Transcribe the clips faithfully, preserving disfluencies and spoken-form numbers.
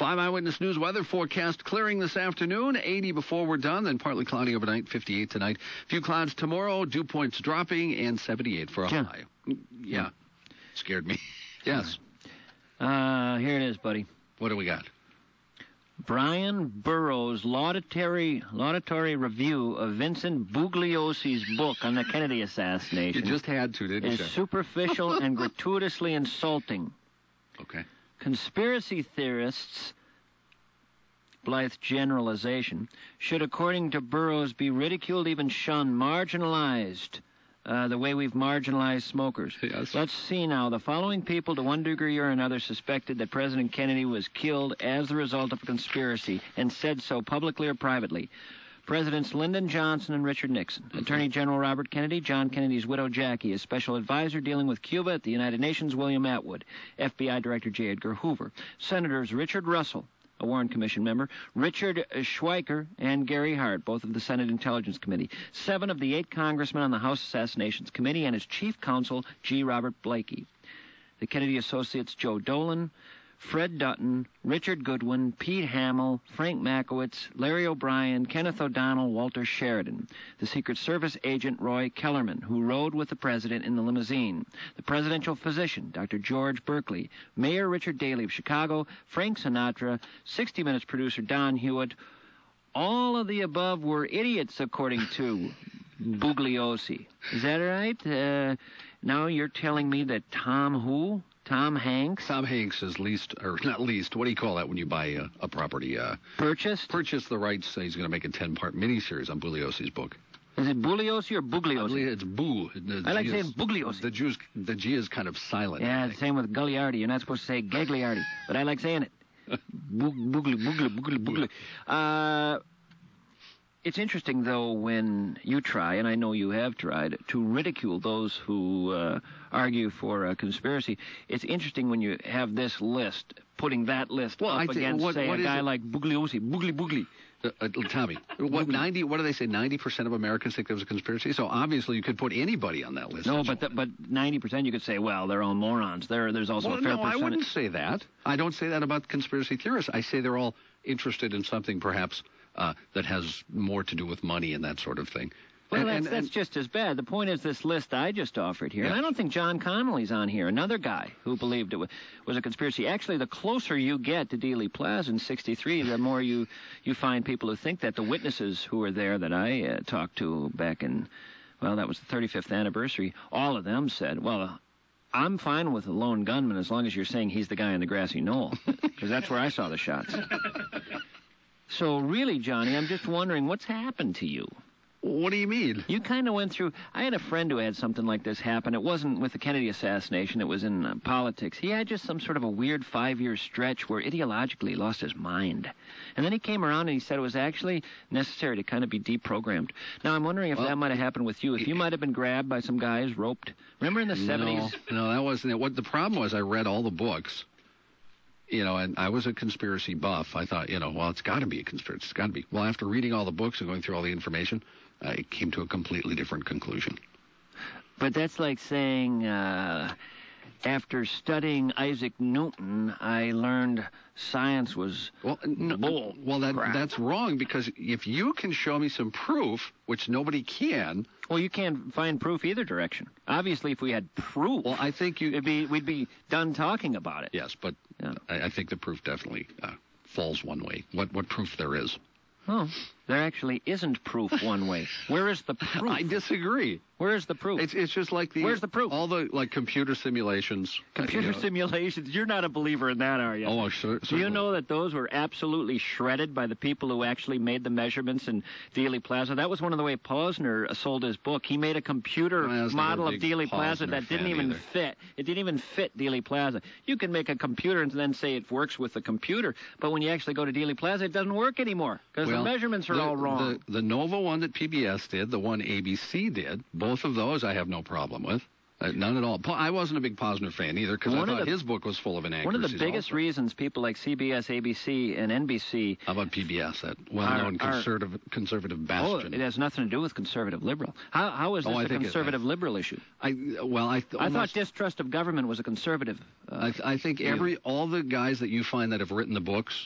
Five Eyewitness News weather forecast clearing this afternoon, eighty before we're done, then partly cloudy overnight, fifty-eight tonight. Few clouds tomorrow, dew points dropping, and seventy-eight for a yeah. high. Yeah. Scared me. Yes. Uh, here it is, buddy. What do we got? Brian Burrows' laudatory, laudatory review of Vincent Bugliosi's book on the Kennedy assassination. You just had to, didn't is you? Is superficial and gratuitously insulting. Okay. Conspiracy theorists, Blythe generalization, should, according to Burrows, be ridiculed, even shunned, marginalized, uh, the way we've marginalized smokers. Yes. Let's see now. The following people, to one degree or another, suspected that President Kennedy was killed as the result of a conspiracy and said so publicly or privately. Presidents Lyndon Johnson and Richard Nixon. Mm-hmm. Attorney General Robert Kennedy, John Kennedy's widow Jackie, his special advisor dealing with Cuba at the United Nations, William Atwood, F B I Director J. Edgar Hoover, Senators Richard Russell, a Warren Commission member, Richard Schweiker, and Gary Hart, both of the Senate Intelligence Committee, seven of the eight congressmen on the House Assassinations Committee, and his chief counsel, G. Robert Blakey. The Kennedy associates Joe Dolan, Fred Dutton, Richard Goodwin, Pete Hamill, Frank Makowitz, Larry O'Brien, Kenneth O'Donnell, Walter Sheridan, the Secret Service agent Roy Kellerman, who rode with the president in the limousine, the presidential physician, Doctor George Berkeley, Mayor Richard Daley of Chicago, Frank Sinatra, sixty minutes producer Don Hewitt. All of the above were idiots, according to Bugliosi. Is that right? Uh, now you're telling me that Tom who? Tom Hanks? Tom Hanks is leased, or not leased, what do you call that when you buy a, a property? Uh, Purchased? Purchased the rights. So he's going to make a ten-part miniseries on Bugliosi's book. Is it Bugliosi or Bugliosi? I believe it's Boo. The I like G saying is, Bugliosi. The, Jews, the G is kind of silent. Yeah, the same with Gagliardi. You're not supposed to say Gagliardi, but I like saying it. Boogly, boogly, boogly, boogly. Uh... It's interesting, though, when you try, and I know you have tried, to ridicule those who uh, argue for a conspiracy. It's interesting when you have this list, putting that list well, up I th- against, what, say, what a guy it? like Bugliosi, Boogly Boogly. Uh, uh, Tommy, what ninety? What do they say? Ninety percent of Americans think there was a conspiracy. So obviously, you could put anybody on that list. No, but the, but ninety percent you could say, well, they're all morons. There, there's also well, a fair no, percentage. I wouldn't say that. I don't say that about conspiracy theorists. I say they're all interested in something, perhaps. Uh, that has more to do with money and that sort of thing. Well, and, that's, and, that's and, just as bad. The point is this list I just offered here, yeah. and I don't think John Connolly's on here, another guy who believed it was, was a conspiracy. Actually, the closer you get to Dealey Plaza in sixty-three, the more you, you find people who think that. The witnesses who were there that I uh, talked to back in, well, that was the thirty-fifth anniversary, all of them said, well, uh, I'm fine with a lone gunman as long as you're saying he's the guy on the grassy knoll, because that's where I saw the shots. So really, Johnny, I'm just wondering what's happened to you. What do you mean? You kind of went through... I had a friend who had something like this happen. It wasn't with the Kennedy assassination. It was in uh, politics. He had just some sort of a weird five-year stretch where ideologically he lost his mind. And then he came around and he said it was actually necessary to kind of be deprogrammed. Now, I'm wondering if well, that might have happened with you. If you might have been grabbed by some guys, roped. Remember in the seventies? No, no, that wasn't it. What the problem was, I read all the books. You know, and I was a conspiracy buff. I thought, you know, well, it's got to be a conspiracy. It's got to be. Well, after reading all the books and going through all the information, I came to a completely different conclusion. But that's like saying, uh, after studying Isaac Newton, I learned science was well, no, bull. Well, that, crap. that's wrong, because if you can show me some proof, which nobody can... Well, you can't find proof either direction. Obviously, if we had proof, well, I think you, it'd be, we'd be done talking about it. Yes, but yeah. I, I think the proof definitely uh, falls one way. What what proof there is? Oh, there actually isn't proof one way. Where is the proof? I disagree. Where is the proof? It's it's just like the... Where's the proof? All the, like, computer simulations. Computer uh, you know. simulations? You're not a believer in that, are you? Oh, sure. Do you know that those were absolutely shredded by the people who actually made the measurements in Dealey Plaza? That was one of the way Posner sold his book. He made a computer well, model of Dealey Plaza that didn't even either. fit. It didn't even fit Dealey Plaza. You can make a computer and then say it works with the computer, but when you actually go to Dealey Plaza, it doesn't work anymore because well, the measurements are the, all wrong. The, the Nova one that P B S did, the one A B C did, both of those I have no problem with. Uh, none at all. Pa- I wasn't a big Posner fan either because I One of thought the- his book was full of inaccuracies. One of the biggest also. reasons people like C B S, A B C, and N B C. How about P B S, that well-known Are- are- conservative conservative Oh, bastion? it has nothing to do with conservative liberal. How how is this Oh, I a think it- conservative liberal issue? I well, I th- I thought almost- distrust of government was a conservative. Uh, I, th- I think view. every all the guys that you find that have written the books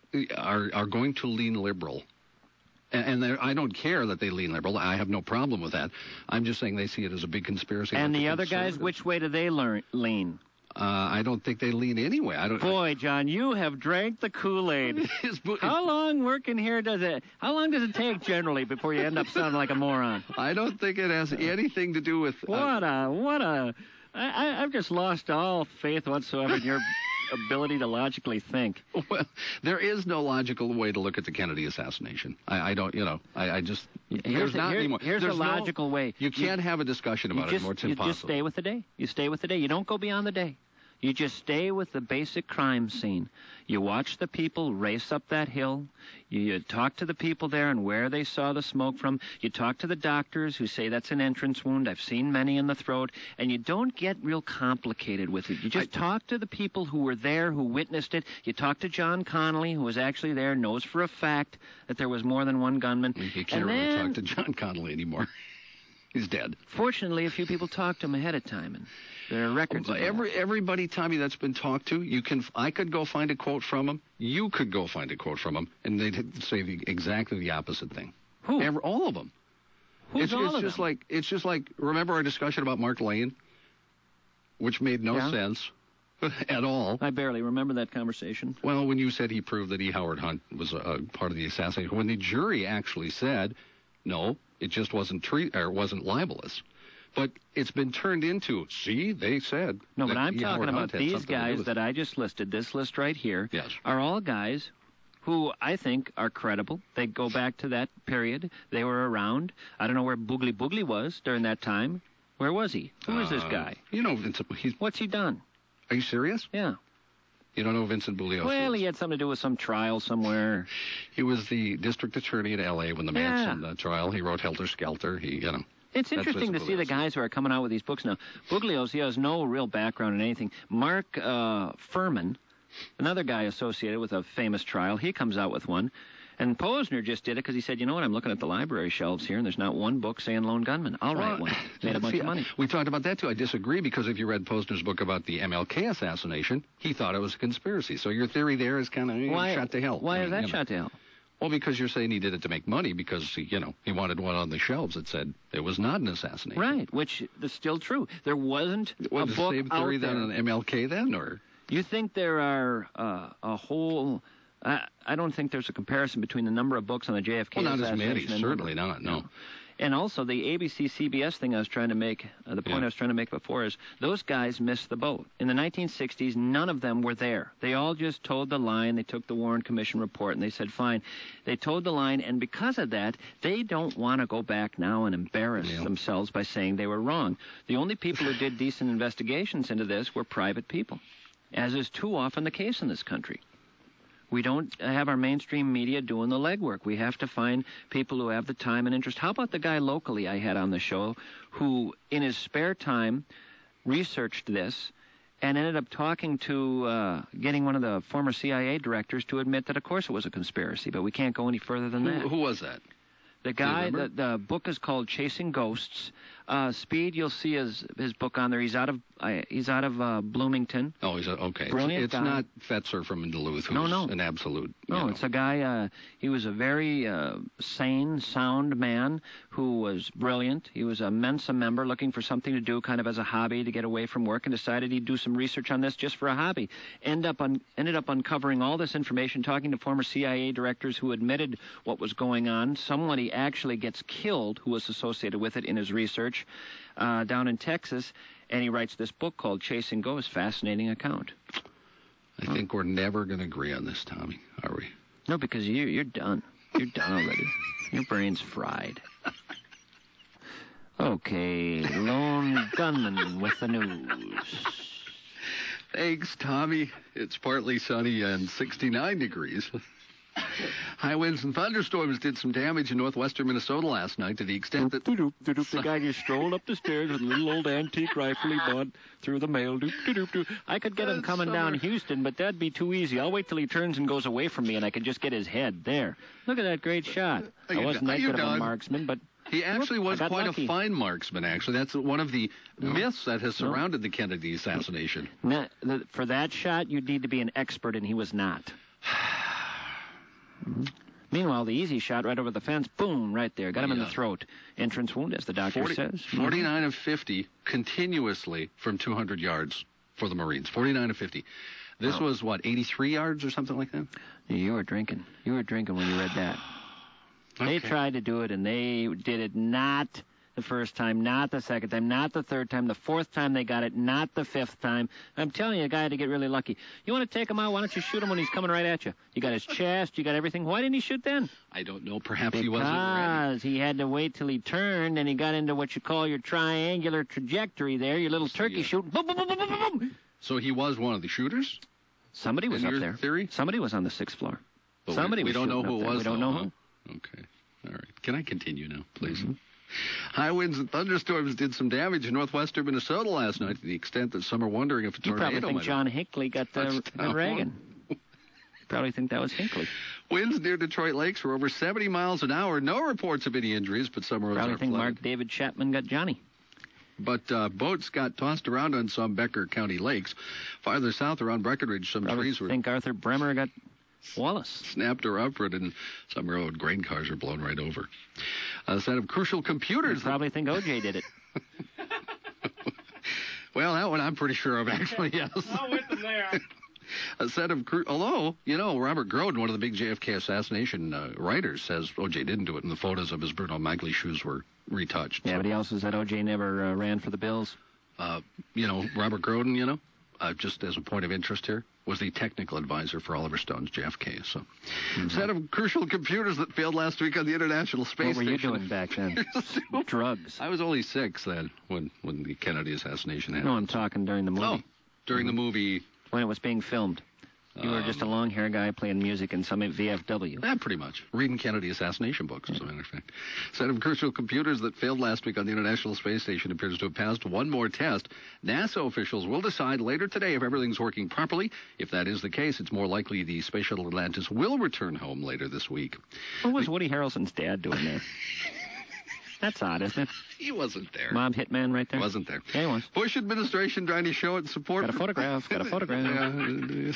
are are going to lean liberal. And, and they're- I don't care that they lean liberal. I have no problem with that. I'm just saying they see it as a big conspiracy. and like the the other guys, conservatives. which way do they learn, lean? Uh, I don't think they lean anyway. I don't. Boy, John, you have drank the Kool-Aid. His book- How long working here does it? How long does it take generally before you end up sounding like a moron? I don't think it has anything to do with. Uh, What a what a! I, I, I've just lost all faith whatsoever in your ability to logically think. Well, there is no logical way to look at the Kennedy assassination. I, I don't, you know, I, I just Here's there's the- not here- anymore. here's There's the no- logical way. You You- can't have a discussion You about just, it anymore. It's you impossible. just stay with the day. You stay with the day. You don't go beyond the day. You just stay with the basic crime scene. You watch the people race up that hill. You, you talk to the people there and where they saw the smoke from. You talk to the doctors who say that's an entrance wound. I've seen many in the throat. And you don't get real complicated with it. You just I- talk to the people who were there, who witnessed it. You talk to John Connolly, who was actually there, knows for a fact that there was more than one gunman. You can't and really then, talk to John Connolly anymore. He's dead. fortunately, a few people talked to him ahead of time, and there are records of that. Every everybody, Tommy, that's been talked to, you can. I could go find a quote from him. You could go find a quote from him, and they'd say the, exactly the opposite thing. Who? Every, all of them. Who's it's all it's of just them? like it's just like remember our discussion about Mark Lane, which made no Yeah. sense at all. I barely remember that conversation. Well, when you said he proved that E. Howard Hunt was a, a part of the assassination, when the jury actually said, no, it just wasn't tre- or wasn't libelous. But it's been turned into, see, they said. No, but that I'm E. talking Howard about Hunt had these something to do guys with that I just listed. This list right here Yes. are all guys who I think are credible. They go back to that period. They were around. I don't know where Boogly Boogly was during that time. Where was he? Who is this Uh, guy? You know, Vincent. He's, What's he done? are you serious? Yeah. You don't know Vincent Bugliosi? Well, he had something to do with some trial somewhere. He was the district attorney in L A when the Yeah. Manson uh, trial. He wrote Helter Skelter. He, you know. It's That's interesting to Vincent see the Bugliosi. guys who are coming out with these books now. Bugliosi has no real background in anything. Mark uh, Furman, another guy associated with a famous trial, he comes out with one. And Posner just did it because he said, you know what, I'm looking at the library shelves here, and there's not one book saying lone gunman. I'll write one. Made a bunch See, of money. We talked about that, too. I disagree because if you read Posner's book about the M L K assassination, he thought it was a conspiracy. So your theory there is kind of Why, shot to hell. Why I is mean, that you know. shot to hell? Well, because you're saying he did it to make money because, he, you know, he wanted one on the shelves that said it was not an assassination. Right, which is still true. There wasn't What, a the book same out theory there. then on M L K then, or? You think there are uh, a whole... I, I don't think there's a comparison between the number of books on the J F K Well, not as assassination many. and Certainly number- not, no. And also the A B C C B S thing I was trying to make, uh, the point Yeah. I was trying to make before is those guys missed the boat. In the nineteen sixties, none of them were there. They all just toed the line. They took the Warren Commission report and they said, fine. They toed the line, and because of that, they don't want to go back now and embarrass Yeah. themselves by saying they were wrong. The only people who did decent investigations into this were private people, as is too often the case in this country. We don't have our mainstream media doing the legwork. We have to find people who have the time and interest. How about the guy locally I had on the show who, in his spare time, researched this and ended up talking to, uh, getting one of the former C I A directors to admit that, of course, it was a conspiracy, but we can't go any further than that. Who, who was that? The Do you guy, remember? the, the book is called Chasing Ghosts. Uh, Speed, you'll see his his book on there. He's out of uh, he's out of uh, Bloomington. Oh, he's a, okay. Brilliant It's, it's guy. not Fetzer from Duluth, who's No, no. an absolute. you No, know. it's a guy, uh, he was a very uh, sane, sound man who was brilliant. He was a Mensa member looking for something to do kind of as a hobby to get away from work and decided he'd do some research on this just for a hobby. End up un- ended up uncovering all this information, talking to former C I A directors who admitted what was going on. Somebody actually gets killed who was associated with it in his research uh, down in Texas, and he writes this book called Chasing Ghosts, fascinating account. I think we're never going to agree on this, Tommy, are we? No, because you, you're done. You're done already. Your brain's fried. Okay, lone gunman with the news. Thanks, Tommy. It's partly sunny and sixty-nine degrees. High winds and thunderstorms did some damage in northwestern Minnesota last night to the extent that... Doop, doop, doop, the guy just strolled up the stairs with a little old antique rifle he bought through the mail. Doop, doop, doop. I could get him coming summer. down Houston, but that'd be too easy. I'll wait till he turns and goes away from me, and I could just get his head. There. Look at that great shot. Are you I wasn't done? that Are you good of a done? marksman, but... He actually Whoop, was I got quite lucky. a fine marksman, actually. That's one of the No. myths that has No. surrounded the Kennedy assassination. Now, the, for that shot, you'd need to be an expert, and he was not. Meanwhile, the easy shot right over the fence, boom, right there. Got him in Yeah. the throat. Entrance wound, as the doctor forty, says. forty-nine of fifty continuously from two hundred yards for the Marines. forty-nine of fifty. This Wow. was, what, eighty-three yards or something like that? You were drinking. You were drinking when you read that. They Okay. tried to do it, and they did it not the first time, not the second time, not the third time, the fourth time they got it, not the fifth time. I'm telling you, the guy had to get really lucky. You want to take him out? Why don't you shoot him when he's coming right at you? You got his chest, you got everything. Why didn't he shoot then? I don't know. Perhaps he wasn't ready. Because he had to wait till he turned, and he got into what you call your triangular trajectory there, your little turkey yeah. shoot. Boom, boom, boom, boom, boom, boom. So he was one of the shooters? Somebody was In up your there. theory? Somebody was on the sixth floor. But Somebody we, we was don't know shooting who up it there. was. We don't though, know huh? who. Okay. All right. Can I continue now, please? Mm-hmm. High winds and thunderstorms did some damage in northwestern Minnesota last night to the extent that some are wondering if a You tornado probably think might John Hinckley got the, the Touchdown. Reagan. You probably think that was Hinckley. Winds near Detroit Lakes were over seventy miles an hour. No reports of any injuries, but some roads Probably are think flooded. Mark David Chapman got Johnny. But uh, boats got tossed around on some Becker County lakes. Farther south around Breckenridge, some Probably trees were think Arthur Bremer got Wallace. snapped or uprooted, and some railroad grain cars are blown right over. A set of crucial You computers... probably think O J did it. Well, that one I'm pretty sure of, actually, yes. Oh, with them there. A set of... Cru- Although, you know, Robert Groden, one of the big J F K assassination uh, writers, says O J didn't do it, and the photos of his Bruno Magli shoes were retouched. Yeah, So, but he also said O J never uh, ran for the Bills. uh, you know, Robert Groden, you know, uh, just as a point of interest here, was the technical advisor for Oliver Stone's J F K. So, Mm-hmm. set of crucial computers that failed last week on the International Space What were you Station. doing back then? Drugs. I was only six then when, when the Kennedy assassination happened. No, I'm talking during the movie. Oh, during Mm-hmm. the movie... When it was being filmed. You were just a Um, long-haired guy playing music in some V F W. Yeah, pretty much. Reading Kennedy assassination books, as a matter of fact. Set of crucial computers that failed last week on the International Space Station appears to have passed one more test. NASA officials will decide later today if everything's working properly. If that is the case, it's more likely the Space Shuttle Atlantis will return home later this week. What was Woody Harrelson's dad doing there? That's odd, isn't it? He wasn't there. Mob hitman right there? Wasn't there. Yeah, he was. Bush administration trying to show its support. Got a for- photograph, got a photograph. Yeah,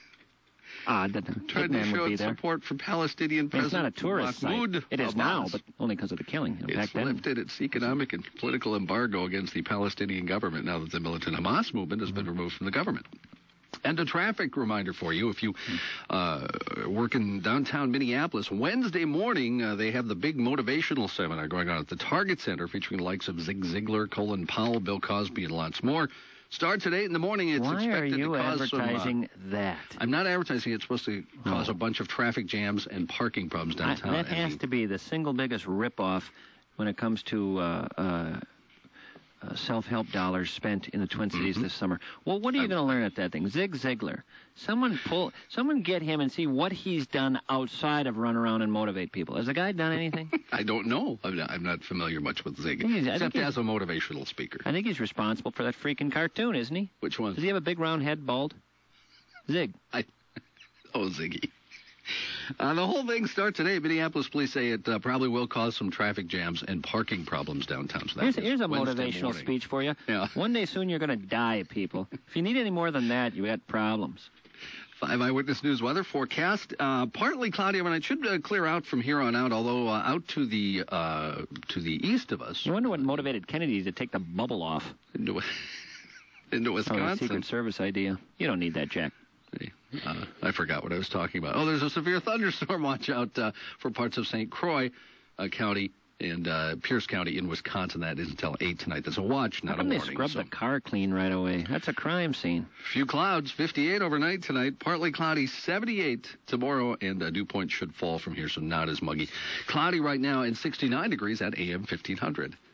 Odd that the trying to hitman show would be its there. support for Palestinian I mean, it's not a President tourist Mahmoud site. It is Abbas. now, but only because of the killing. You know, back It's then. lifted its economic and political embargo against the Palestinian government now that the militant Hamas movement has been removed from the government. And a traffic reminder for you, if you uh, work in downtown Minneapolis, Wednesday morning uh, they have the big motivational seminar going on at the Target Center featuring the likes of Zig Ziglar, Colin Powell, Bill Cosby, and lots more. Starts at eight in the morning. It's Why are expected you to cause advertising some, uh, that? I'm not advertising. It's supposed to cause Oh. a bunch of traffic jams and parking problems I, downtown. that And has the- to be the single biggest ripoff when it comes to uh, uh, uh, self-help dollars spent in the Twin Cities Mm-hmm. this summer. Well, what are you going to learn at that thing? Zig Ziglar. Someone pull, someone get him and see what he's done outside of run around and motivate people. Has the guy done anything? I don't know. I'm not, I'm not familiar much with Zig, I think he's- I except think he's- as a motivational speaker. I think he's responsible for that freaking cartoon, isn't he? Which one? Does he have a big round head, bald? Zig. I, oh, Ziggy. Uh, the whole thing starts today. Minneapolis police say it uh, probably will cause some traffic jams and parking problems downtown. So that Here's, was here's a Wednesday motivational morning. speech for you. Yeah. One day soon you're going to die, people. If you need any more than that, you got problems. Five Eyewitness News weather forecast. Uh, partly cloudy overnight. It should uh, clear out from here on out, although uh, out to the uh, to the east of us. You wonder what motivated Kennedy to take the bubble off. Into, into Oh, the Wisconsin. Secret Service idea. You don't need that, Jack. Uh, I forgot what I was talking about. Oh, there's a severe thunderstorm watch out uh, for parts of Saint Croix uh, County and uh, Pierce County in Wisconsin. That is until eight tonight. That's a watch, How not a come they warning. scrub So, the car clean right away? That's a crime scene. few clouds, fifty-eight overnight tonight. Partly cloudy, seventy-eight tomorrow, and uh, dew point should fall from here, so not as muggy. Cloudy right now and sixty-nine degrees at A M fifteen hundred.